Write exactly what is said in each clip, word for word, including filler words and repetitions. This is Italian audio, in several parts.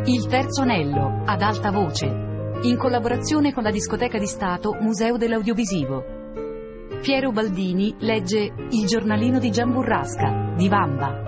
Il terzo anello, ad alta voce, in collaborazione con la Discoteca di Stato Museo dell'Audiovisivo. Piero Baldini legge Il giornalino di Gian Burrasca, di Vamba.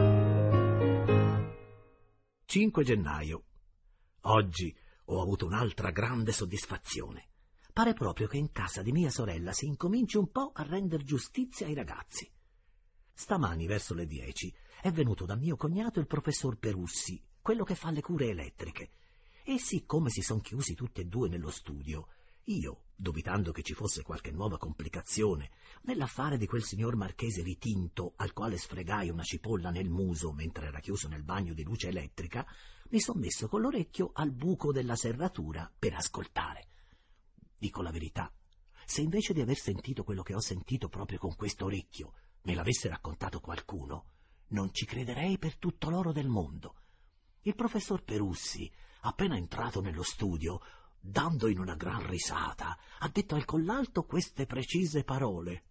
cinque gennaio. Oggi ho avuto un'altra grande soddisfazione. Pare proprio che in casa di mia sorella si incominci un po' a render giustizia ai ragazzi. Stamani, verso le dieci, è venuto da mio cognato il professor Perussi, quello che fa le cure elettriche, e siccome si son chiusi tutti e due nello studio, io, dubitando che ci fosse qualche nuova complicazione nell'affare di quel signor marchese ritinto al quale sfregai una cipolla nel muso mentre era chiuso nel bagno di luce elettrica, mi son messo con l'orecchio al buco della serratura per ascoltare. Dico la verità, se invece di aver sentito quello che ho sentito proprio con questo orecchio me l'avesse raccontato qualcuno, non ci crederei per tutto l'oro del mondo. Il professor Perussi, appena entrato nello studio, dando in una gran risata, ha detto al collalto queste precise parole.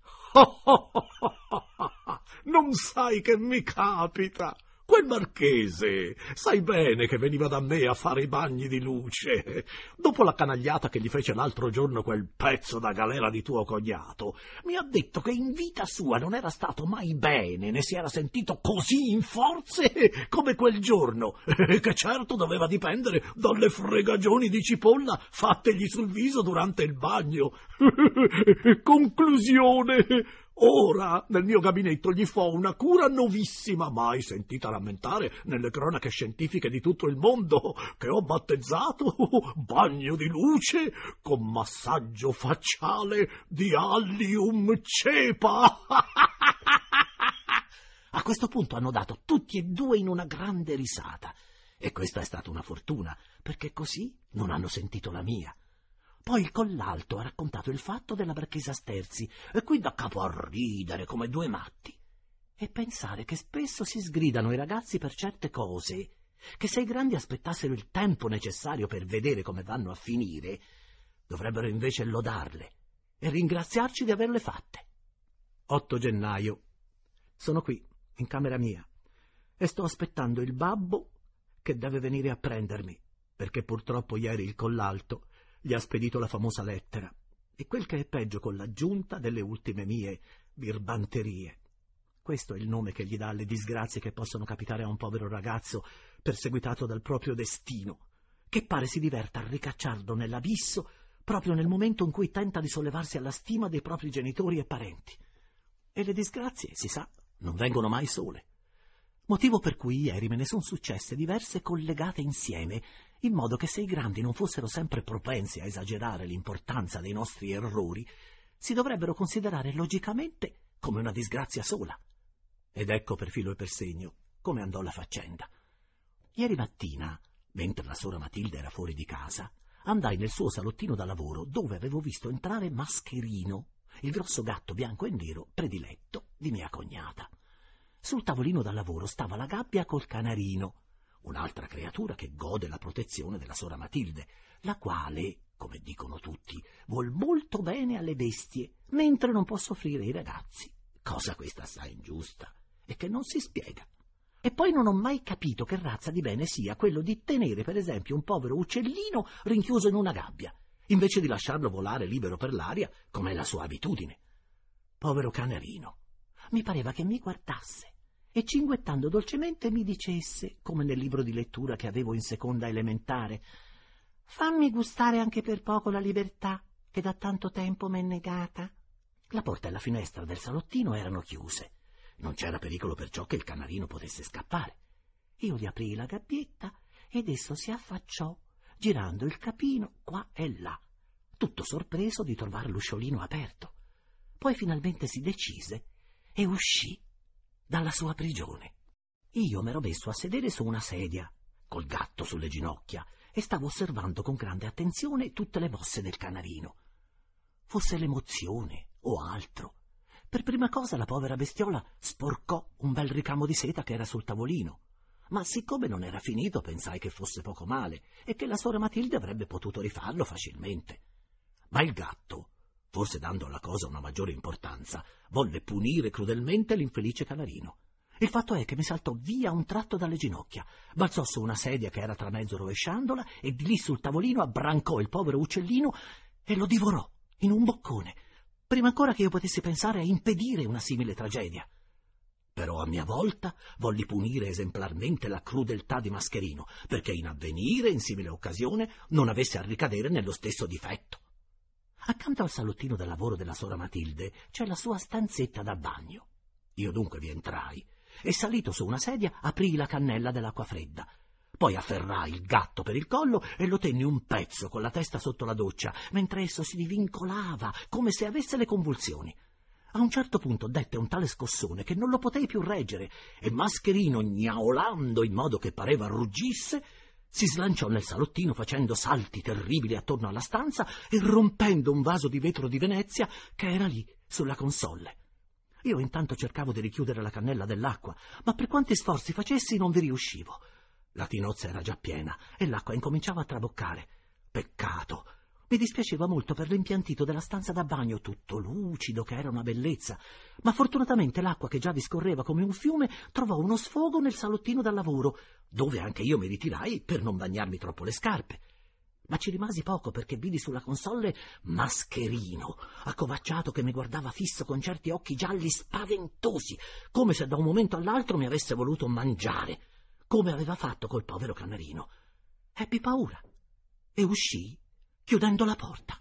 «Non sai che mi capita! Quel marchese, sai bene che veniva da me a fare i bagni di luce. Dopo la canagliata che gli fece l'altro giorno quel pezzo da galera di tuo cognato, mi ha detto che in vita sua non era stato mai bene, né si era sentito così in forze come quel giorno, che certo doveva dipendere dalle fregagioni di cipolla fattegli sul viso durante il bagno. Conclusione... Ora, nel mio gabinetto gli fo una cura novissima, mai sentita rammentare nelle cronache scientifiche di tutto il mondo, che ho battezzato bagno di luce con massaggio facciale di allium cepa. A questo punto hanno dato tutti e due in una grande risata, e questa è stata una fortuna, perché così non hanno sentito la mia. Poi il collalto ha raccontato il fatto della marchesa Sterzi, e qui da capo a ridere come due matti. E pensare che spesso si sgridano i ragazzi per certe cose, che se i grandi aspettassero il tempo necessario per vedere come vanno a finire, dovrebbero invece lodarle e ringraziarci di averle fatte. otto gennaio. Sono qui, in camera mia, e sto aspettando il babbo che deve venire a prendermi, perché purtroppo ieri il collalto gli ha spedito la famosa lettera, e quel che è peggio con l'aggiunta delle ultime mie birbanterie. Questo è il nome che gli dà alle disgrazie che possono capitare a un povero ragazzo perseguitato dal proprio destino, che pare si diverta a ricacciarlo nell'abisso proprio nel momento in cui tenta di sollevarsi alla stima dei propri genitori e parenti. E le disgrazie, si sa, non vengono mai sole. Motivo per cui ieri me ne son successe diverse collegate insieme, in modo che se i grandi non fossero sempre propensi a esagerare l'importanza dei nostri errori, si dovrebbero considerare logicamente come una disgrazia sola. Ed ecco per filo e per segno come andò la faccenda. Ieri mattina, mentre la sora Matilde era fuori di casa, andai nel suo salottino da lavoro, dove avevo visto entrare Mascherino, il grosso gatto bianco e nero prediletto di mia cognata. Sul tavolino da lavoro stava la gabbia col canarino, un'altra creatura che gode la protezione della sora Matilde, la quale, come dicono tutti, vuol molto bene alle bestie, mentre non può soffrire i ragazzi, cosa questa assai ingiusta e che non si spiega. E poi non ho mai capito che razza di bene sia quello di tenere, per esempio, un povero uccellino rinchiuso in una gabbia, invece di lasciarlo volare libero per l'aria, come è la sua abitudine. Povero canarino, mi pareva che mi guardasse e cinguettando dolcemente mi dicesse, come nel libro di lettura che avevo in seconda elementare: «Fammi gustare anche per poco la libertà che da tanto tempo m'è negata». La porta e la finestra del salottino erano chiuse. Non c'era pericolo perciò che il canarino potesse scappare. Io gli aprii la gabbietta ed esso si affacciò, girando il capino qua e là, tutto sorpreso di trovare l'usciolino aperto. Poi finalmente si decise e uscì dalla sua prigione. Io m'ero messo a sedere su una sedia, col gatto sulle ginocchia, e stavo osservando con grande attenzione tutte le mosse del canarino. Fosse l'emozione o altro, per prima cosa la povera bestiola sporcò un bel ricamo di seta che era sul tavolino, ma siccome non era finito pensai che fosse poco male e che la sora Matilde avrebbe potuto rifarlo facilmente. Ma il gatto, forse dando alla cosa una maggiore importanza, volle punire crudelmente l'infelice canarino Il fatto è che mi saltò via un tratto dalle ginocchia, balzò su una sedia che era tra mezzo rovesciandola e di lì sul tavolino abbrancò il povero uccellino e lo divorò in un boccone, prima ancora che io potessi pensare a impedire una simile tragedia. Però a mia volta volli punire esemplarmente la crudeltà di Mascherino, perché in avvenire, in simile occasione, non avesse a ricadere nello stesso difetto. Accanto al salottino da lavoro della sora Matilde c'è la sua stanzetta da bagno. Io dunque vi entrai e, salito su una sedia, aprii la cannella dell'acqua fredda. Poi afferrai il gatto per il collo e lo tenni un pezzo con la testa sotto la doccia, mentre esso si divincolava come se avesse le convulsioni. A un certo punto dette un tale scossone che non lo potei più reggere e Mascherino, gnaolando in modo che pareva ruggisse, si slanciò nel salottino facendo salti terribili attorno alla stanza e rompendo un vaso di vetro di Venezia che era lì sulla console. Io intanto cercavo di richiudere la cannella dell'acqua, ma per quanti sforzi facessi non vi riuscivo. La tinozza era già piena e l'acqua incominciava a traboccare. Peccato! Mi dispiaceva molto per l'impiantito della stanza da bagno, tutto lucido, che era una bellezza, ma fortunatamente l'acqua che già vi scorreva come un fiume trovò uno sfogo nel salottino da lavoro, dove anche io mi ritirai per non bagnarmi troppo le scarpe. Ma ci rimasi poco perché vidi sulla console Mascherino, accovacciato che mi guardava fisso con certi occhi gialli spaventosi, come se da un momento all'altro mi avesse voluto mangiare, come aveva fatto col povero Canarino. Ebbi paura e uscii chiudendo la porta.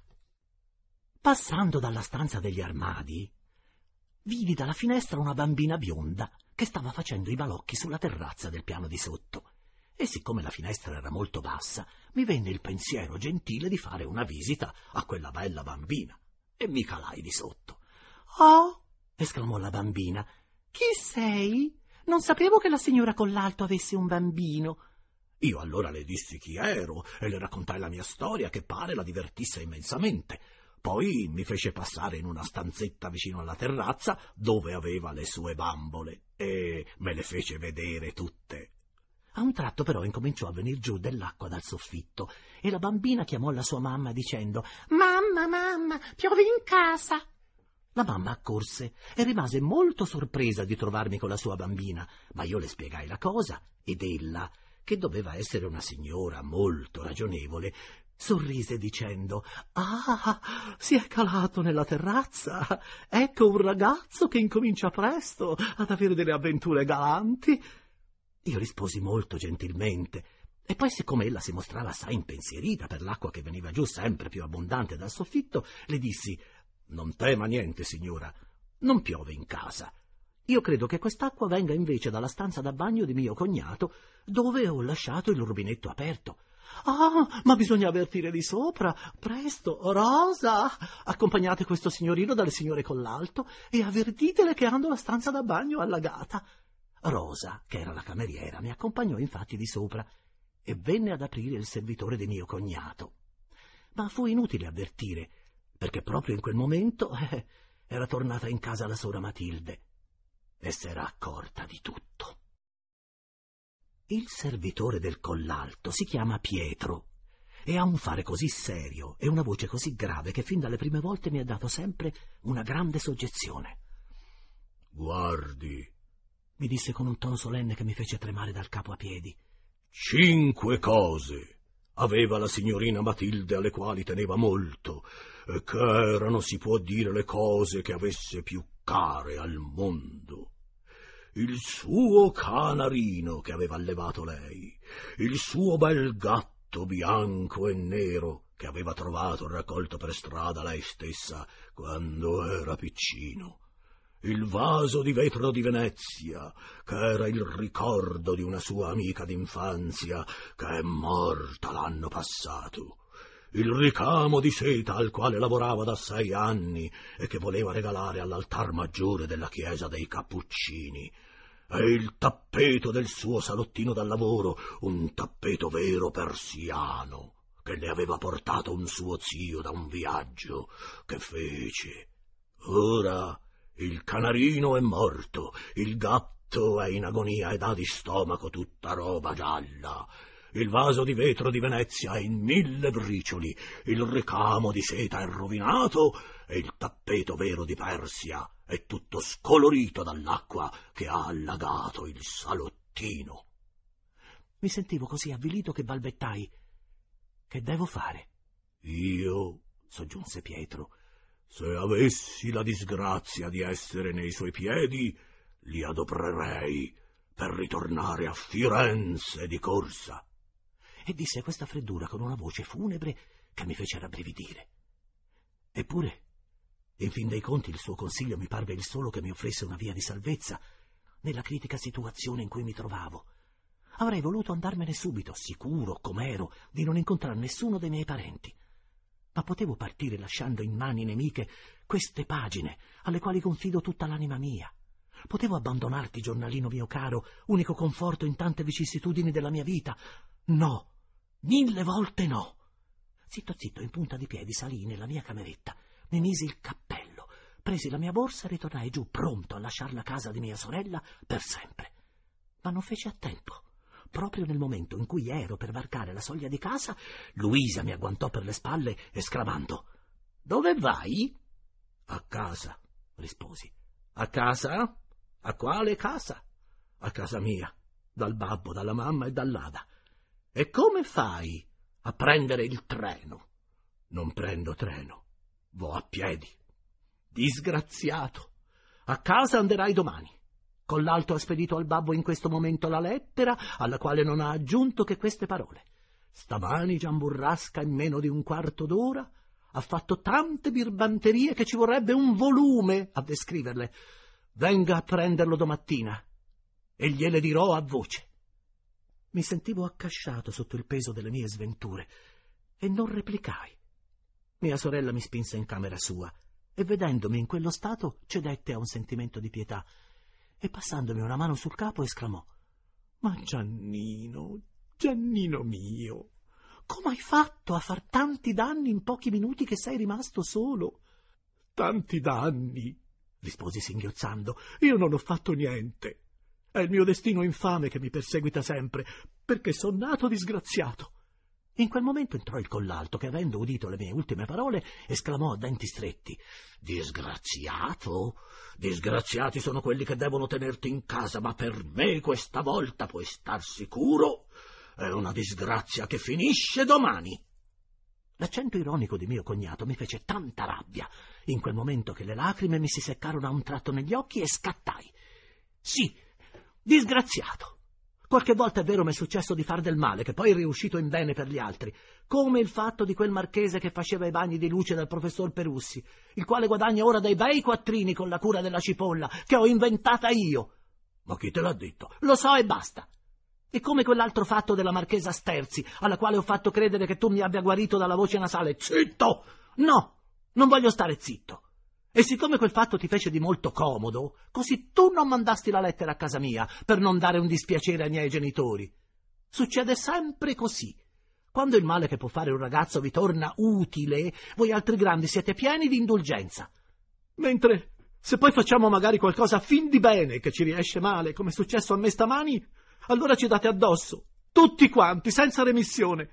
Passando dalla stanza degli armadi, vidi dalla finestra una bambina bionda che stava facendo i balocchi sulla terrazza del piano di sotto, e siccome la finestra era molto bassa, mi venne il pensiero gentile di fare una visita a quella bella bambina, e mi calai di sotto. «Oh!» esclamò la bambina. «Chi sei? Non sapevo che la signora Collalto avesse un bambino». Io allora le dissi chi ero e le raccontai la mia storia, che pare la divertisse immensamente. Poi mi fece passare in una stanzetta vicino alla terrazza dove aveva le sue bambole e me le fece vedere tutte. A un tratto però incominciò a venir giù dell'acqua dal soffitto e la bambina chiamò la sua mamma dicendo: «Mamma, mamma, piove in casa!» La mamma accorse e rimase molto sorpresa di trovarmi con la sua bambina, ma io le spiegai la cosa ed ella, che doveva essere una signora molto ragionevole, sorrise dicendo: «Ah, si è calato nella terrazza. Ecco un ragazzo che incomincia presto ad avere delle avventure galanti». Io risposi molto gentilmente, e poi, siccome ella si mostrava assai impensierita per l'acqua che veniva giù sempre più abbondante dal soffitto, le dissi: «Non tema niente, signora, non piove in casa. Io credo che quest'acqua venga invece dalla stanza da bagno di mio cognato, dove ho lasciato il rubinetto aperto». «Ah, ma bisogna avvertire di sopra. Presto, Rosa, accompagnate questo signorino dalle signore Collalto e avvertitele che hanno la stanza da bagno allagata». Rosa, che era la cameriera, mi accompagnò infatti di sopra e venne ad aprire il servitore di mio cognato. Ma fu inutile avvertire, perché proprio in quel momento eh, era tornata in casa la sora Matilde e s'era accorta di tutto. Il servitore del Collalto si chiama Pietro e ha un fare così serio e una voce così grave che fin dalle prime volte mi ha dato sempre una grande soggezione. «Guardi», mi disse con un tono solenne che mi fece tremare dal capo a piedi, «cinque cose aveva la signorina Matilde alle quali teneva molto, e che erano, si può dire, le cose che avesse più care al mondo. Il suo canarino che aveva allevato lei, il suo bel gatto bianco e nero che aveva trovato e raccolto per strada lei stessa quando era piccino, il vaso di vetro di Venezia, che era il ricordo di una sua amica d'infanzia che è morta l'anno passato, il ricamo di seta al quale lavorava da sei anni e che voleva regalare all'altar maggiore della chiesa dei Cappuccini, e il tappeto del suo salottino da lavoro, un tappeto vero persiano, che le aveva portato un suo zio da un viaggio che fece. Ora il canarino è morto, il gatto è in agonia ed ha di stomaco tutta roba gialla, il vaso di vetro di Venezia è in mille bricioli, il ricamo di seta è rovinato e il tappeto vero di Persia è tutto scolorito dall'acqua che ha allagato il salottino. Mi sentivo così avvilito che balbettai: che devo fare? Io, soggiunse Pietro, se avessi la disgrazia di essere nei suoi piedi, li adoprerei per ritornare a Firenze di corsa. E disse questa freddura con una voce funebre che mi fece rabbrividire. Eppure, in fin dei conti, il suo consiglio mi parve il solo che mi offrisse una via di salvezza nella critica situazione in cui mi trovavo. Avrei voluto andarmene subito, sicuro, com'ero, di non incontrare nessuno dei miei parenti. Ma potevo partire lasciando in mani nemiche queste pagine alle quali confido tutta l'anima mia. Potevo abbandonarti, giornalino mio caro, unico conforto in tante vicissitudini della mia vita. No, mille volte no. Zitto zitto, in punta di piedi, salii nella mia cameretta, mi misi il cappello, presi la mia borsa e ritornai giù, pronto a lasciar la casa di mia sorella per sempre. Ma non feci a tempo. Proprio nel momento in cui ero per varcare la soglia di casa, Luisa mi agguantò per le spalle, esclamando: «Dove vai?» «A casa», risposi. «A casa? A quale casa?» «A casa mia, dal babbo, dalla mamma e dall'Ada». «E come fai a prendere il treno?» «Non prendo treno, vo a piedi». «Disgraziato! A casa anderai domani». Collalto ha spedito al babbo in questo momento la lettera, alla quale non ha aggiunto che queste parole: «Stamani Giamburrasca in meno di un quarto d'ora ha fatto tante birbanterie che ci vorrebbe un volume a descriverle. Venga a prenderlo domattina e gliele dirò a voce». Mi sentivo accasciato sotto il peso delle mie sventure e non replicai. Mia sorella mi spinse in camera sua e, vedendomi in quello stato, cedette a un sentimento di pietà e, passandomi una mano sul capo, esclamò: «Ma Giannino, Giannino mio, come hai fatto a far tanti danni in pochi minuti che sei rimasto solo?» «Tanti danni?» risposi singhiozzando. «Io non ho fatto niente. È il mio destino infame che mi perseguita sempre, perché son nato disgraziato». In quel momento entrò il collalto che, avendo udito le mie ultime parole, esclamò a denti stretti: «Disgraziato? Disgraziati sono quelli che devono tenerti in casa, ma per me questa volta puoi star sicuro, è una disgrazia che finisce domani». L'accento ironico di mio cognato mi fece tanta rabbia in quel momento che le lacrime mi si seccarono a un tratto negli occhi e scattai: «Sì, disgraziato. Qualche volta è vero m'è successo di far del male, che poi è riuscito in bene per gli altri, come il fatto di quel marchese che faceva i bagni di luce dal professor Perussi, il quale guadagna ora dei bei quattrini con la cura della cipolla, che ho inventata io». «Ma chi te l'ha detto?» «Lo so e basta. E come quell'altro fatto della marchesa Sterzi, alla quale ho fatto credere che tu mi abbia guarito dalla voce nasale». «Zitto! No, non voglio stare zitto. E siccome quel fatto ti fece di molto comodo, così tu non mandasti la lettera a casa mia per non dare un dispiacere ai miei genitori. Succede sempre così. Quando il male che può fare un ragazzo vi torna utile, voi altri grandi siete pieni di indulgenza. Mentre se poi facciamo magari qualcosa a fin di bene che ci riesce male, come è successo a me stamani, allora ci date addosso, tutti quanti, senza remissione».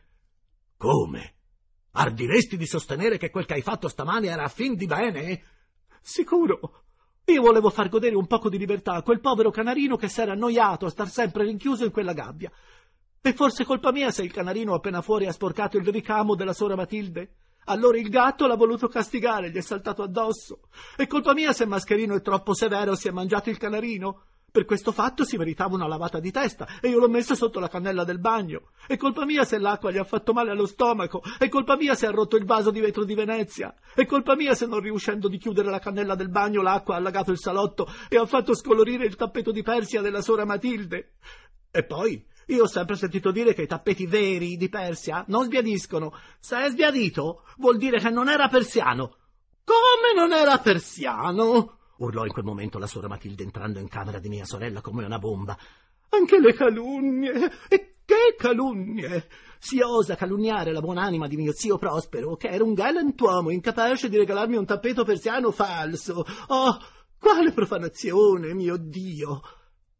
«Come? Ardiresti di sostenere che quel che hai fatto stamani era a fin di bene?» «Sicuro. Io volevo far godere un poco di libertà a quel povero canarino che s'era annoiato a star sempre rinchiuso in quella gabbia. E forse colpa mia se il canarino appena fuori ha sporcato il ricamo della sora Matilde. Allora il gatto l'ha voluto castigare, gli è saltato addosso. E colpa mia se Mascherino è troppo severo e si è mangiato il canarino. Per questo fatto si meritava una lavata di testa e io l'ho messo sotto la cannella del bagno. È colpa mia se l'acqua gli ha fatto male allo stomaco. È colpa mia se ha rotto il vaso di vetro di Venezia. È colpa mia se, non riuscendo di chiudere la cannella del bagno, l'acqua ha allagato il salotto e ha fatto scolorire il tappeto di Persia della sora Matilde. E poi io ho sempre sentito dire che i tappeti veri di Persia non sbiadiscono. Se è sbiadito vuol dire che non era persiano». «Come non era persiano?» urlò in quel momento la sora Matilde, entrando in camera di mia sorella come una bomba. «Anche le calunnie! E che calunnie! Si osa calunniare la buonanima di mio zio Prospero, che era un galantuomo incapace di regalarmi un tappeto persiano falso! Oh, quale profanazione, mio Dio!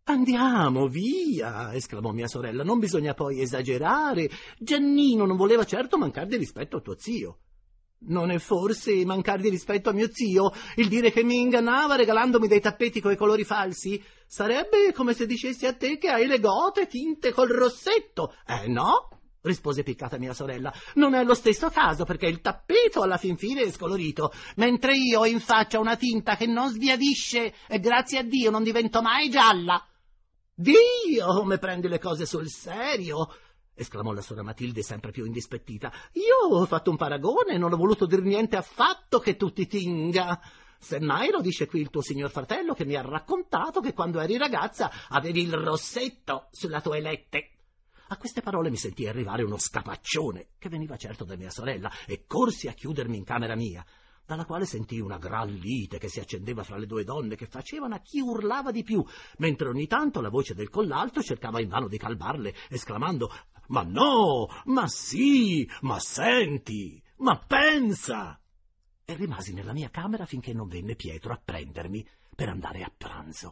«Andiamo, via!» esclamò mia sorella. «Non bisogna poi esagerare. Giannino non voleva certo mancar di rispetto a tuo zio». «Non è forse mancar di rispetto a mio zio il dire che mi ingannava regalandomi dei tappeti coi colori falsi? Sarebbe come se dicessi a te che hai le gote tinte col rossetto». «Eh no», rispose piccata mia sorella, «non è lo stesso caso, perché il tappeto alla fin fine è scolorito, mentre io ho in faccia una tinta che non sbiadisce e grazie a Dio non divento mai gialla». «Dio, come prendi le cose sul serio!» esclamò la sora Matilde sempre più indispettita. «Io ho fatto un paragone e non ho voluto dir niente affatto che tu ti tinga. Semmai lo dice qui il tuo signor fratello, che mi ha raccontato che quando eri ragazza avevi il rossetto sulla tua elette». A queste parole mi sentii arrivare uno scapaccione, che veniva certo da mia sorella, e corsi a chiudermi in camera mia, dalla quale sentii una gran lite che si accendeva fra le due donne, che facevano a chi urlava di più, mentre ogni tanto la voce del collalto cercava invano di calmarle, esclamando: «Ma no, ma sì, ma senti, ma pensa!» E rimasi nella mia camera finché non venne Pietro a prendermi per andare a pranzo.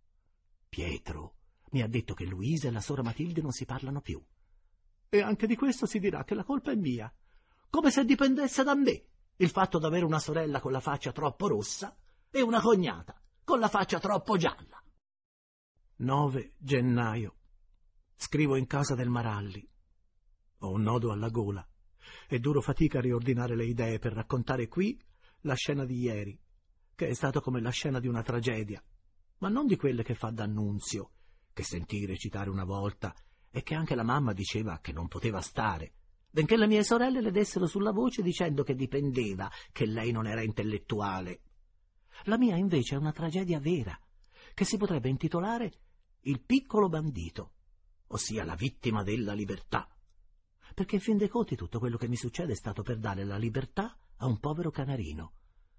Pietro mi ha detto che Luisa e la sora Matilde non si parlano più. E anche di questo si dirà che la colpa è mia, come se dipendesse da me il fatto d'avere una sorella con la faccia troppo rossa e una cognata con la faccia troppo gialla. nove gennaio. Scrivo in casa del Maralli. Ho un nodo alla gola e duro fatica a riordinare le idee per raccontare qui la scena di ieri, che è stata come la scena di una tragedia, ma non di quelle che fa d'Annunzio, che sentii recitare una volta e che anche la mamma diceva che non poteva stare, benché le mie sorelle le dessero sulla voce dicendo che dipendeva, che lei non era intellettuale. La mia invece è una tragedia vera, che si potrebbe intitolare Il piccolo bandito, ossia la vittima della libertà, perché in fin dei conti tutto quello che mi succede è stato per dare la libertà a un povero canarino.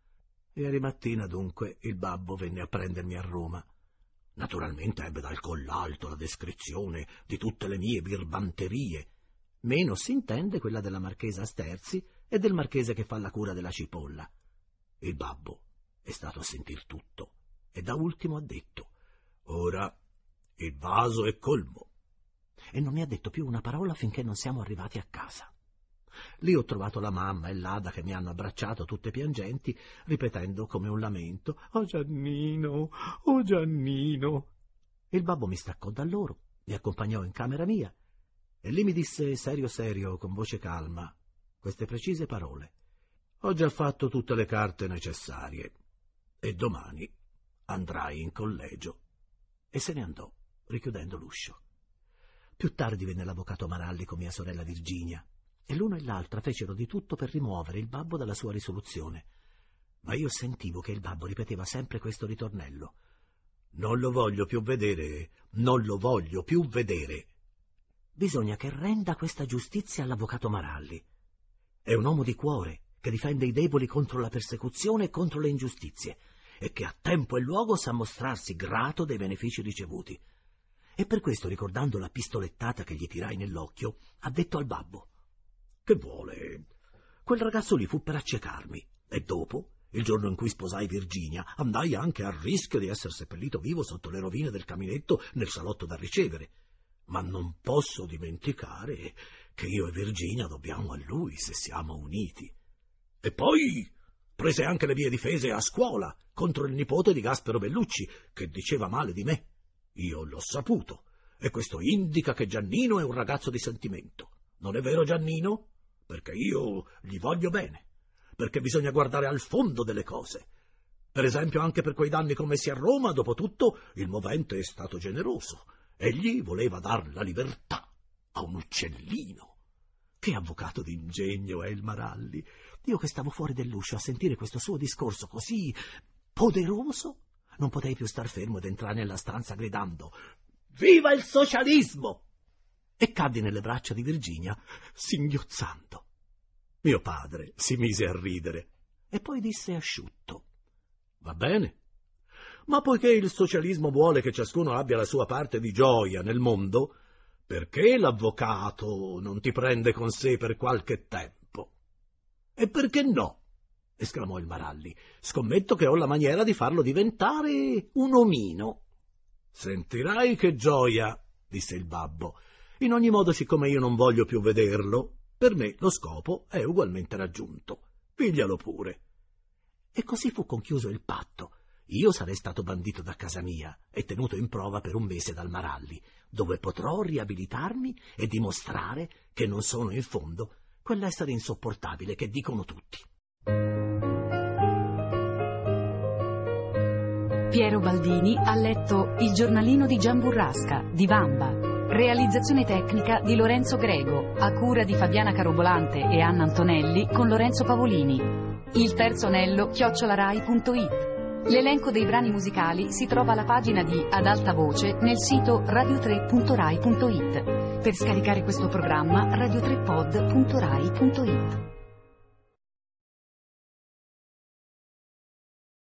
Ieri mattina, dunque, il babbo venne a prendermi a Roma. Naturalmente ebbe dal collalto la descrizione di tutte le mie birbanterie. Meno si intende quella della marchesa Sterzi e del marchese che fa la cura della cipolla. Il babbo è stato a sentir tutto e da ultimo ha detto: «Ora il vaso è colmo», e non mi ha detto più una parola finché non siamo arrivati a casa. Lì ho trovato la mamma e l'Ada che mi hanno abbracciato tutte piangenti, ripetendo come un lamento: «Oh Giannino, oh Giannino». Il babbo mi staccò da loro, mi accompagnò in camera mia e lì mi disse serio serio, con voce calma, queste precise parole: «Ho già fatto tutte le carte necessarie e domani andrai in collegio». E se ne andò, richiudendo l'uscio. Più tardi venne l'avvocato Maralli con mia sorella Virginia, e l'uno e l'altra fecero di tutto per rimuovere il babbo dalla sua risoluzione. Ma io sentivo che il babbo ripeteva sempre questo ritornello: «Non lo voglio più vedere, non lo voglio più vedere». Bisogna che renda questa giustizia all'avvocato Maralli. È un uomo di cuore, che difende i deboli contro la persecuzione e contro le ingiustizie, e che a tempo e luogo sa mostrarsi grato dei benefici ricevuti. E per questo, ricordando la pistolettata che gli tirai nell'occhio, ha detto al babbo: «Che vuole? Quel ragazzo lì fu per accecarmi, e dopo, il giorno in cui sposai Virginia, andai anche a rischio di essere seppellito vivo sotto le rovine del caminetto nel salotto da ricevere. Ma non posso dimenticare che io e Virginia dobbiamo a lui se siamo uniti. E poi prese anche le mie difese a scuola contro il nipote di Gaspero Bellucci, che diceva male di me. Io l'ho saputo, e questo indica che Giannino è un ragazzo di sentimento. Non è vero, Giannino? Perché io gli voglio bene, perché bisogna guardare al fondo delle cose. Per esempio, anche per quei danni commessi a Roma, dopo tutto, il movente è stato generoso. Egli voleva dar la libertà a un uccellino. Che avvocato d'ingegno è il Maralli! Io che stavo fuori dell'uscio a sentire questo suo discorso così poderoso, non potei più star fermo ed entrare nella stanza gridando: «Viva il socialismo!» E caddi nelle braccia di Virginia, singhiozzando. Mio padre si mise a ridere e poi disse asciutto: «Va bene, ma poiché il socialismo vuole che ciascuno abbia la sua parte di gioia nel mondo, perché l'avvocato non ti prende con sé per qualche tempo?» «E perché no?» esclamò il Maralli. «Scommetto che ho la maniera di farlo diventare un omino». Sentirai che gioia, disse il babbo. In ogni modo, siccome io non voglio più vederlo, per me lo scopo è ugualmente raggiunto. Piglialo pure. E così fu conchiuso il patto. Io sarei stato bandito da casa mia e tenuto in prova per un mese dal Maralli, dove potrò riabilitarmi e dimostrare che non sono in fondo quell'essere insopportabile che dicono tutti. Piero Baldini ha letto Il giornalino di Gian Burrasca di Vamba. Realizzazione tecnica di Lorenzo Grego, a cura di Fabiana Carobolante e Anna Antonelli con Lorenzo Pavolini. Il terzo anello chiocciolarai punto it. L'elenco dei brani musicali si trova alla pagina di Ad alta voce nel sito radio tre punto rai punto it. Per scaricare questo programma radio tre pod punto rai punto it.